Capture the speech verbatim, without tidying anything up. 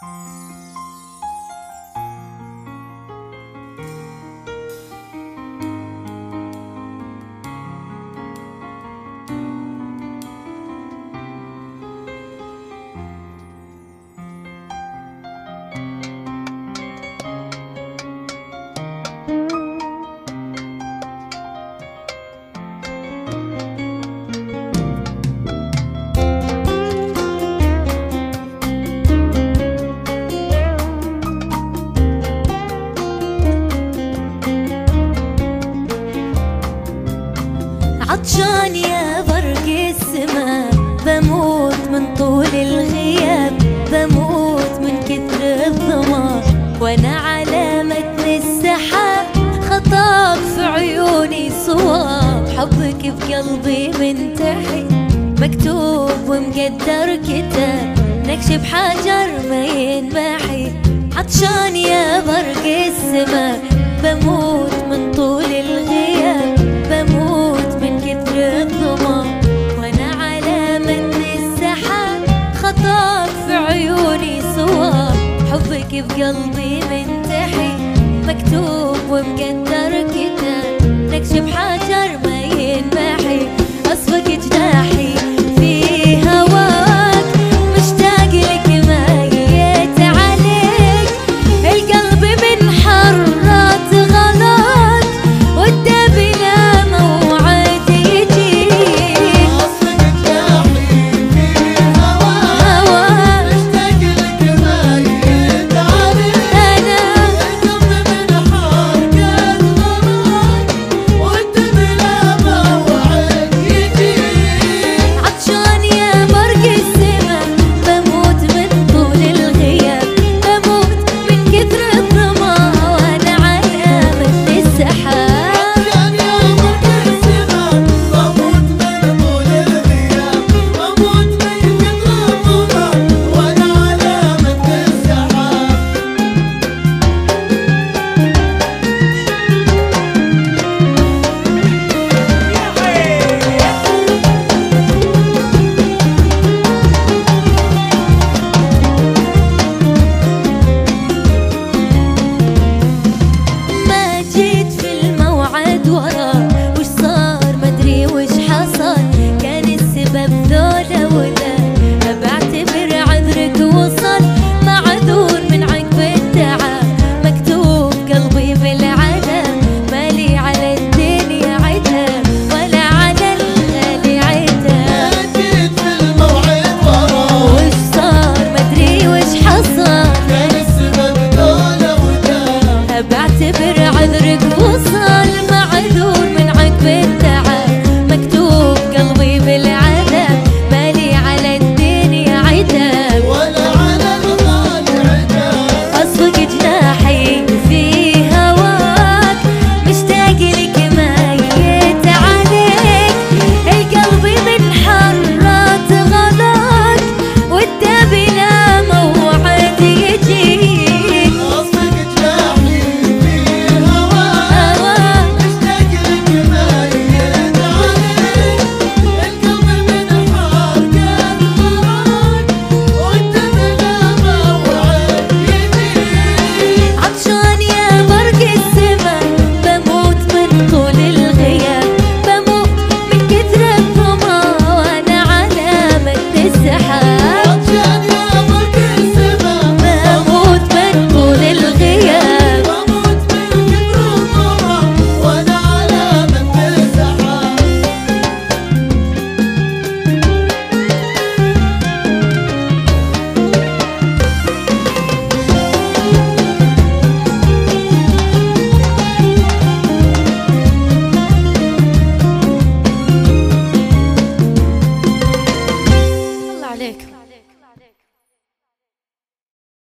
عطشان يا برق السما، بموت من طول الغياب، بموت من كثر الظما، وانا على متن السحاب، خطاك في عيوني صواب، حبك بقلبي منتحي، مكتوب ومقدر كتاب، نكش بحجر ما ينمحي. عطشان يا برق السما، بموت من طول الغياب، بموت من كثر الظما، وانا على متن السحاب، خطاك في عيوني صواب، حبك بقلبي منتحي، مكتوب ومقدر كتاب، نكش بحجر